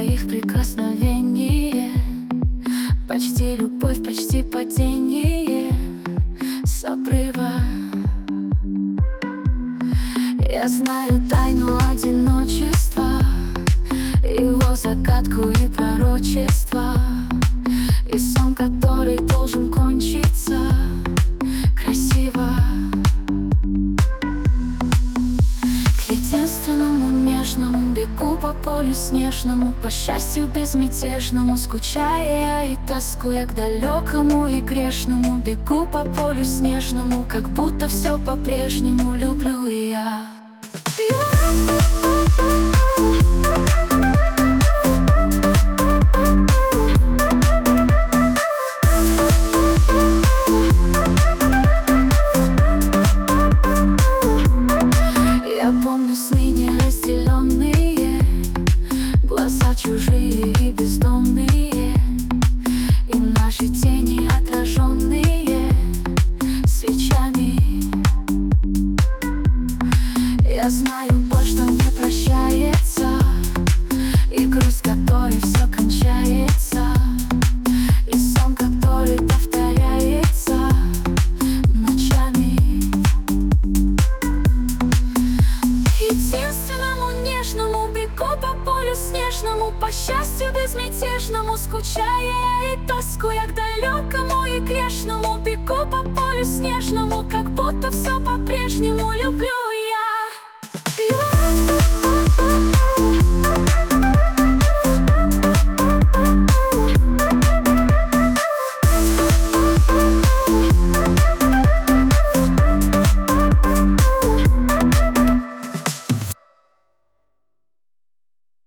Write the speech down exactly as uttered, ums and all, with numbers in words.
твоих прикосновение, почти любовь, почти падение с обрыва. Я знаю тайну одиночества, его загадку и пророчество, и сон, который должен кончиться красиво. К единственному нежному бегу по полю снежному, по счастью безмятежному, скучая и тоскуя к далекому и грешному. Бегу по полю снежному, как будто все по-прежнему люблю и я. Я помню сны неразделенные, глаза чужие и бездомные, и наши тени отраженные свечами. Я знаю боль, что не прощается, и грусть, которой все кончается, и сон, который повторяется ночами. Единственному нежному бегу по полю снежному, по счастью безмятежному, скучая и тоскуя к далекому и грешному. Бегу по полю снежному, как будто все по-прежнему люблю.